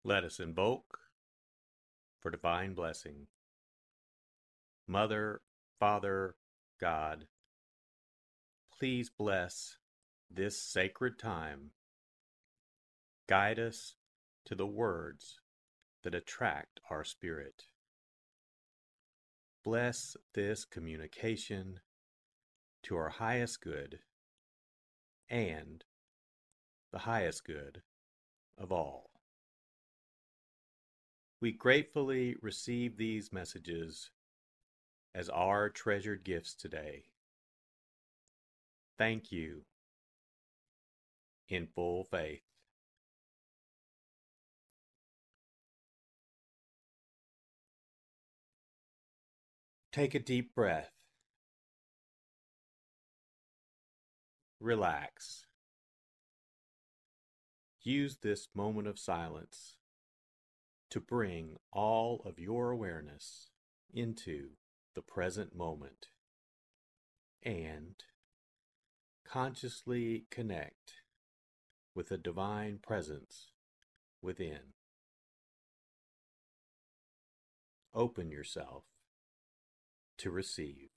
Let us invoke for divine blessing. Mother, Father, God, please bless this sacred time. Guide us to the words that attract our spirit. Bless this communication to our highest good and the highest good of all. We gratefully receive these messages as our treasured gifts today. Thank you in full faith. Take a deep breath. Relax. Use this moment of silence to bring all of your awareness into the present moment and consciously connect with the divine presence within. Open yourself to receive.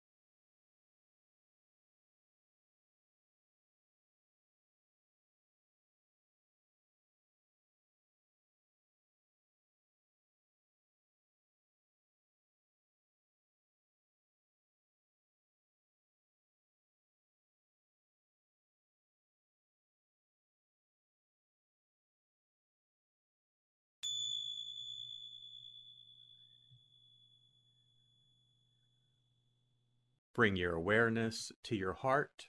Bring your awareness to your heart.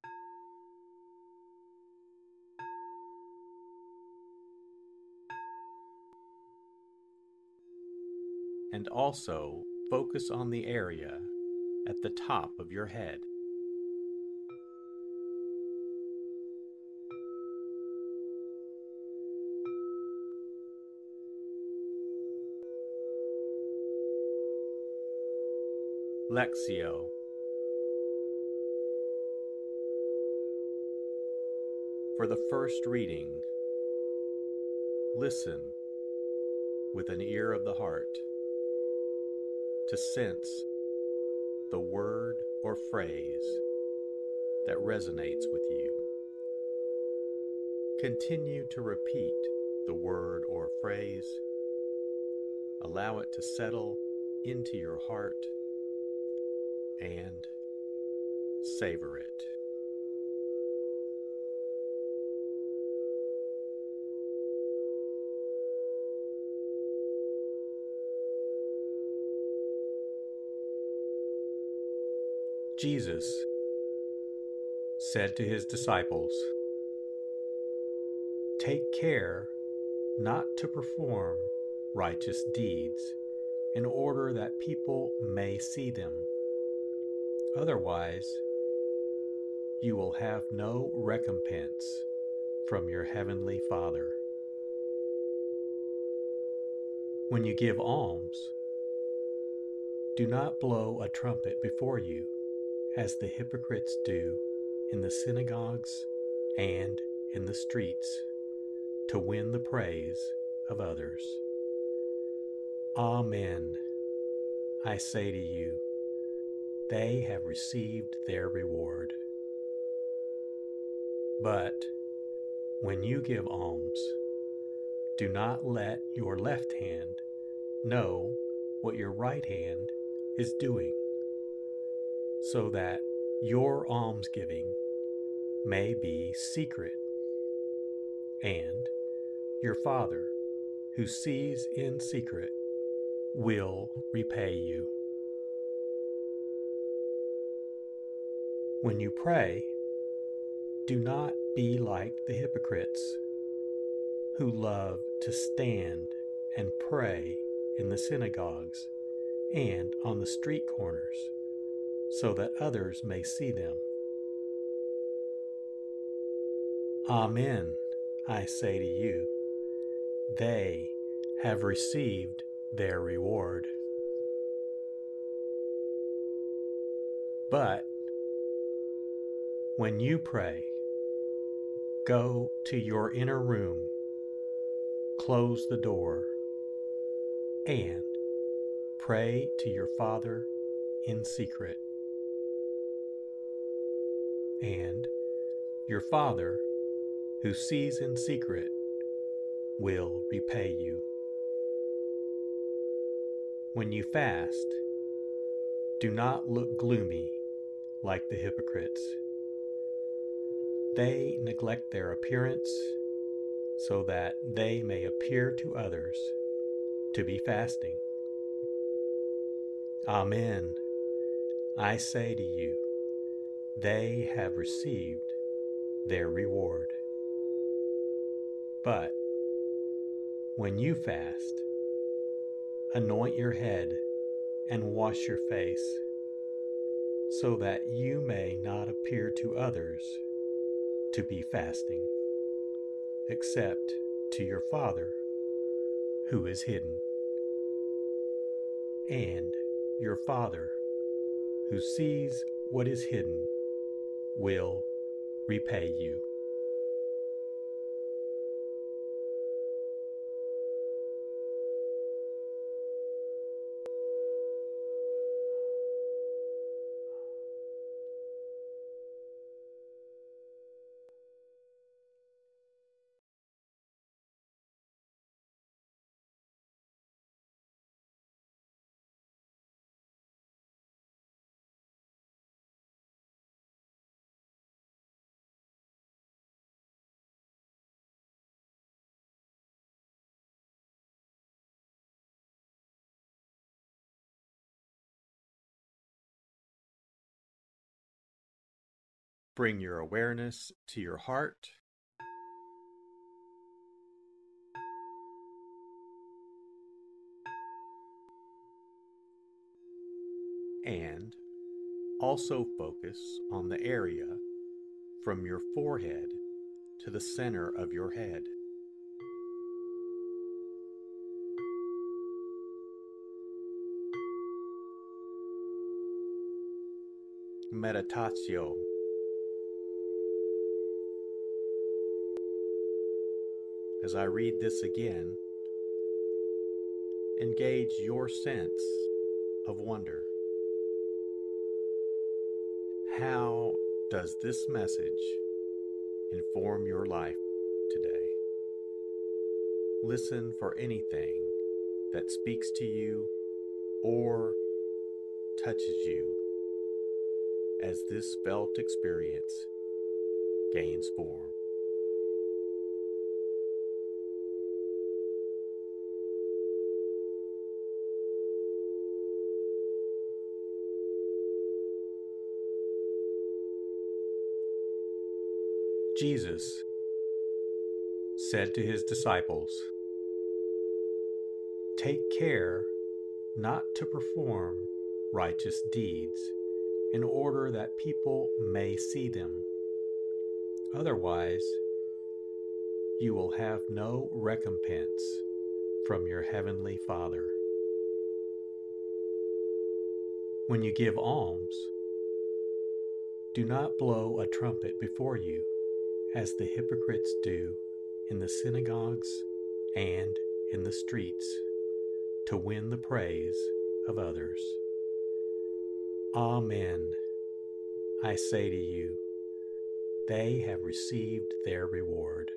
And also focus on the area at the top of your head. Lectio. For the first reading, listen with an ear of the heart to sense the word or phrase that resonates with you. Continue to repeat the word or phrase. Allow it to settle into your heart and savor it. Jesus said to his disciples, "Take care not to perform righteous deeds in order that people may see them. Otherwise, you will have no recompense from your heavenly Father. When you give alms, do not blow a trumpet before you, as the hypocrites do in the synagogues and in the streets, to win the praise of others. Amen, I say to you, they have received their reward. But when you give alms, do not let your left hand know what your right hand is doing, so that your almsgiving may be secret, and your Father, who sees in secret, will repay you. When you pray, do not be like the hypocrites, who love to stand and pray in the synagogues and on the street corners, so that others may see them. Amen, I say to you, they have received their reward. But when you pray, go to your inner room, close the door and pray to your Father in secret. And your Father, who sees in secret, will repay you. When you fast, do not look gloomy like the hypocrites. They neglect their appearance so that they may appear to others to be fasting. Amen. I say to you, they have received their reward. But when you fast, anoint your head and wash your face, so that you may not appear to others to be fasting, except to your Father who is hidden. And your Father who sees what is hidden will repay you. Bring your awareness to your heart and also focus on the area from your forehead to the center of your head. Meditatio. As I read this again, engage your sense of wonder. How does this message inform your life today? Listen for anything that speaks to you or touches you as this felt experience gains form. Jesus said to his disciples, "Take care not to perform righteous deeds in order that people may see them. Otherwise, you will have no recompense from your heavenly Father. When you give alms, do not blow a trumpet before you, as the hypocrites do in the synagogues and in the streets, to win the praise of others. Amen. I say to you, they have received their reward.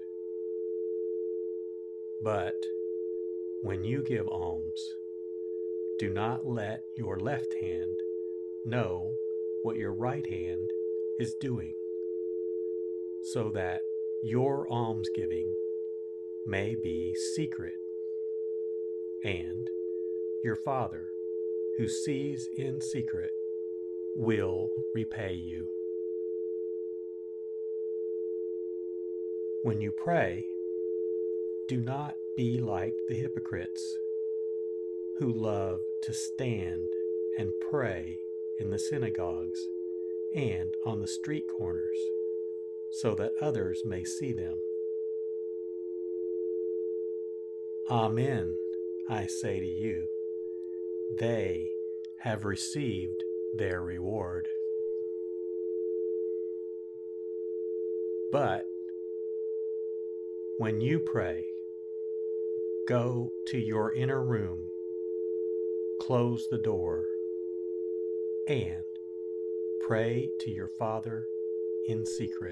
But when you give alms, do not let your left hand know what your right hand is doing, so that your almsgiving may be secret, and your Father, who sees in secret, will repay you. When you pray, do not be like the hypocrites, who love to stand and pray in the synagogues and on the street corners, so that others may see them. Amen, I say to you, they have received their reward. But when you pray, Go to your inner room, close the door, and pray to your Father in secret.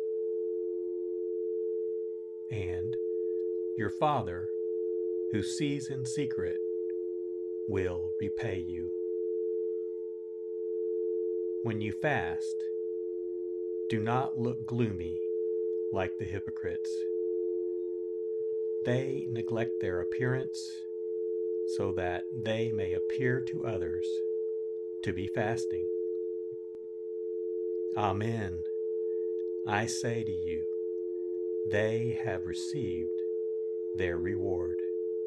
And your Father, who sees in secret, will repay you. When you fast, do not look gloomy like the hypocrites. They neglect their appearance so that they may appear to others to be fasting. Amen. I say to you, they have received their reward.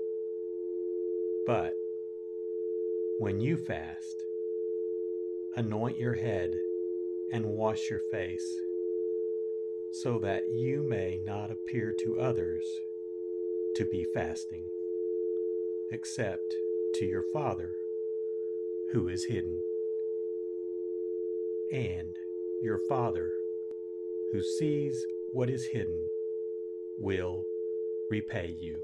But when you fast, anoint your head and wash your face, so that you may not appear to others to be fasting, except to your Father who is hidden. And your Father who sees what is hidden will repay you.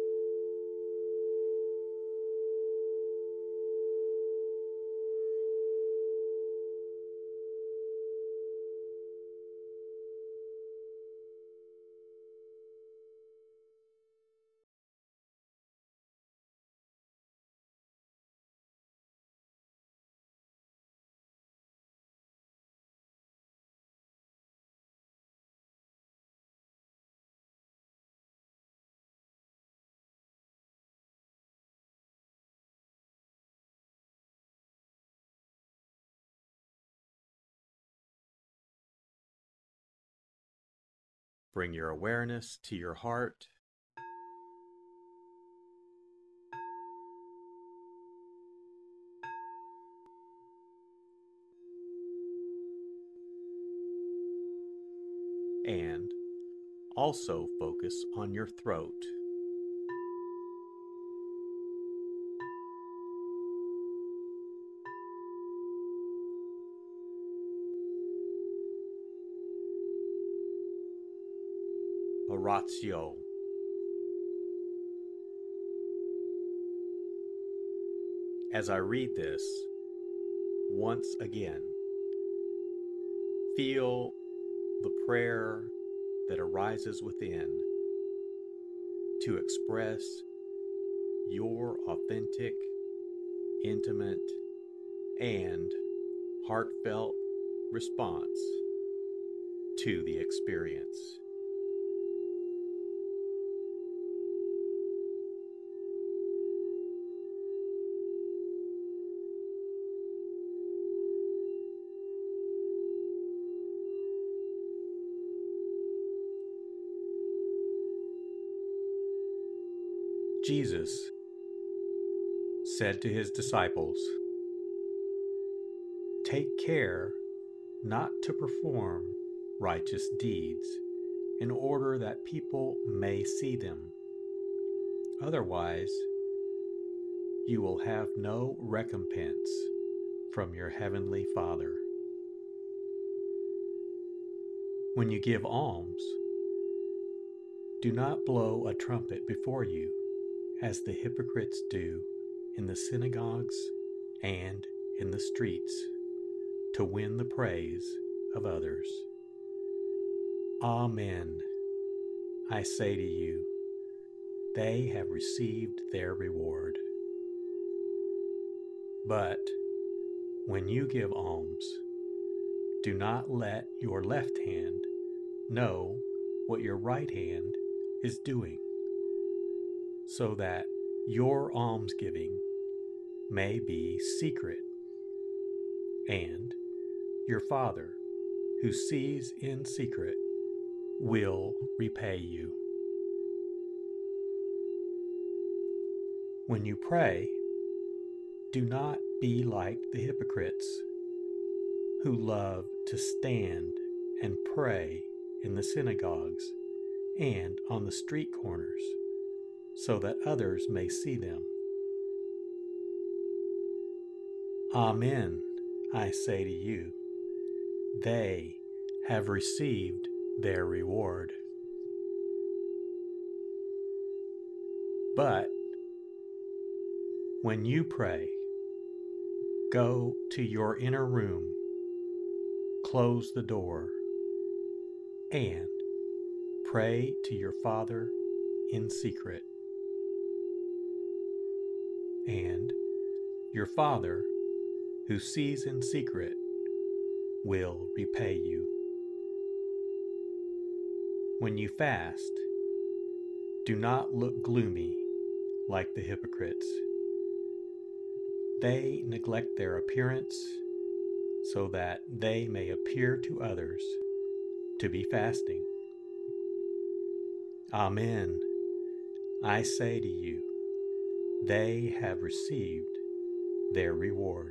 Bring your awareness to your heart. And also focus on your throat. Oratio. As I read this, once again, feel the prayer that arises within to express your authentic, intimate, and heartfelt response to the experience. Jesus said to his disciples, "Take care not to perform righteous deeds in order that people may see them. Otherwise, you will have no recompense from your heavenly Father. When you give alms, do not blow a trumpet before you, as the hypocrites do in the synagogues and in the streets, to win the praise of others. Amen. I say to you, they have received their reward. But when you give alms, do not let your left hand know what your right hand is doing, so that your almsgiving may be secret, and your Father, who sees in secret, will repay you. When you pray, do not be like the hypocrites, who love to stand and pray in the synagogues and on the street corners, so that others may see them. Amen, I say to you, they have received their reward. But when you pray, go to your inner room, close the door, and pray to your Father in secret. And your Father, who sees in secret, will repay you. When you fast, do not look gloomy like the hypocrites. They neglect their appearance so that they may appear to others to be fasting. Amen. I say to you, they have received their reward.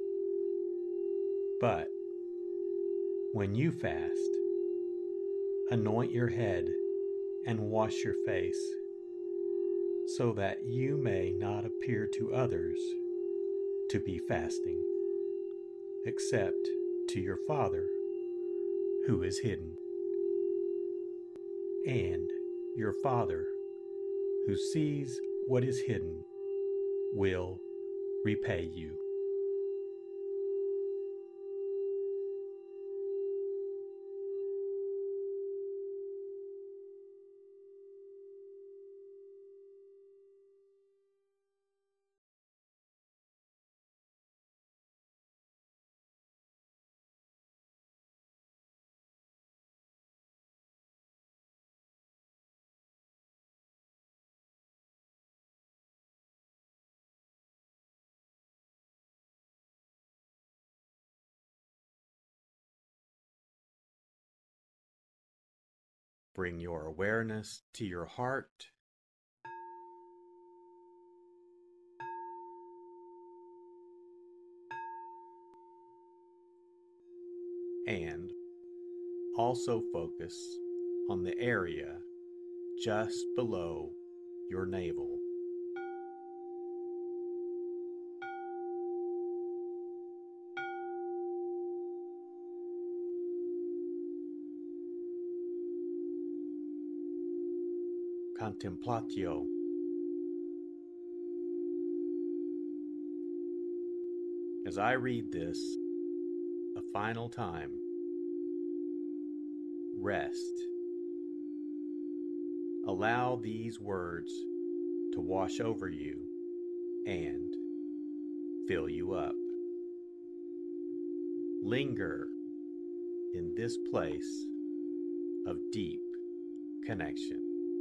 But when you fast, anoint your head and wash your face, so that you may not appear to others to be fasting, except to your Father who is hidden. And your Father who sees what is hidden will repay you. Bring your awareness to your heart. And also focus on the area just below your navel. Contemplatio. As I read this a final time, rest. Allow these words to wash over you and fill you up. Linger in this place of deep connection.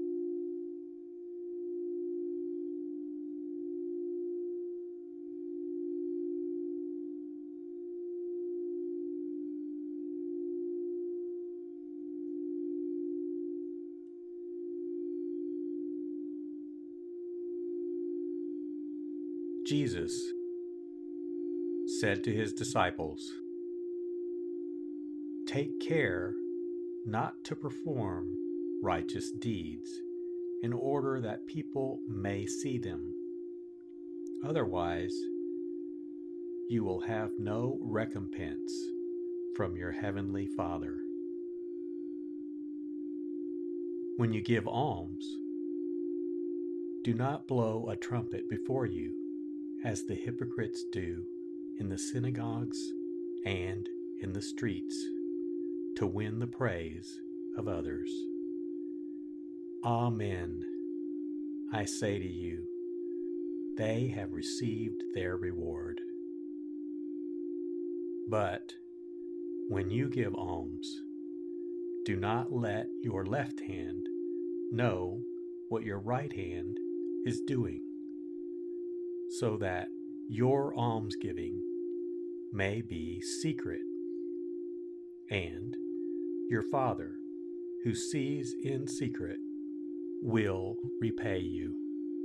Jesus said to his disciples, "Take care not to perform righteous deeds in order that people may see them. Otherwise, you will have no recompense from your heavenly Father. When you give alms, do not blow a trumpet before you, as the hypocrites do in the synagogues and in the streets, to win the praise of others. Amen. I say to you, they have received their reward. But when you give alms, do not let your left hand know what your right hand is doing, so that your almsgiving may be secret, and your Father, who sees in secret, will repay you.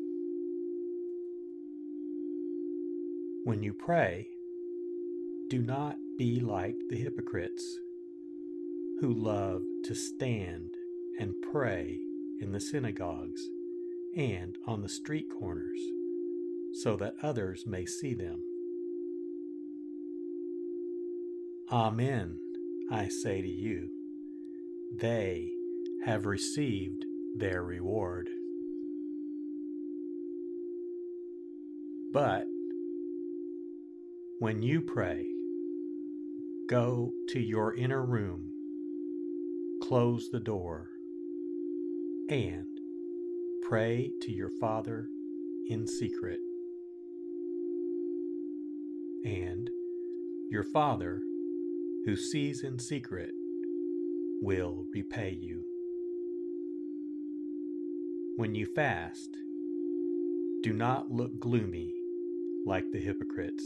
When you pray, do not be like the hypocrites, who love to stand and pray in the synagogues and on the street corners, so that others may see them. Amen, I say to you, they have received their reward. But when you pray, go to your inner room, close the door, and pray to your Father in secret. And your Father, who sees in secret, will repay you. When you fast, do not look gloomy like the hypocrites.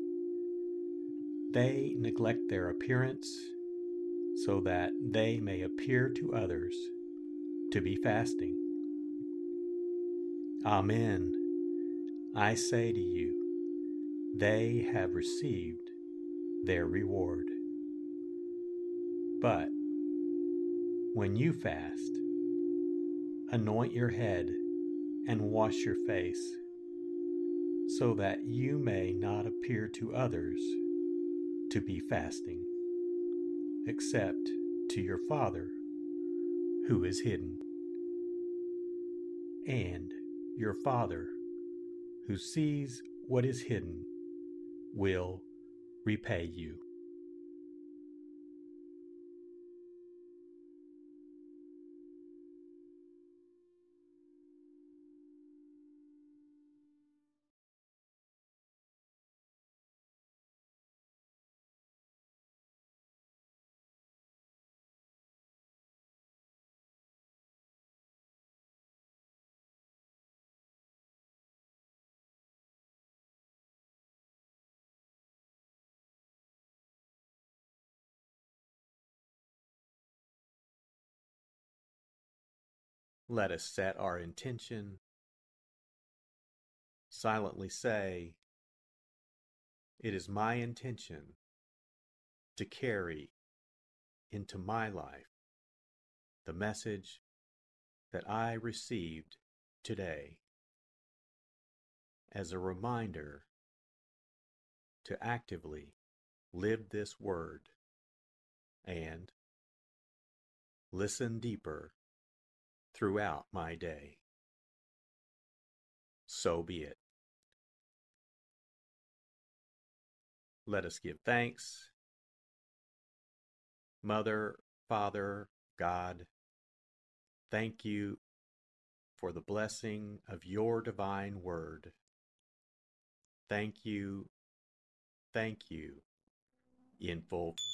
They neglect their appearance so that they may appear to others to be fasting. Amen. I say to you, they have received their reward. But when you fast, anoint your head and wash your face, so that you may not appear to others to be fasting, except to your Father who is hidden. And your Father who sees what is hidden will repay you. Let us set our intention. Silently say, it is my intention to carry into my life the message that I received today as a reminder to actively live this word and listen deeper throughout my day. So be it. Let us give thanks. Mother, Father, God, thank you for the blessing of your divine word. Thank you, in full.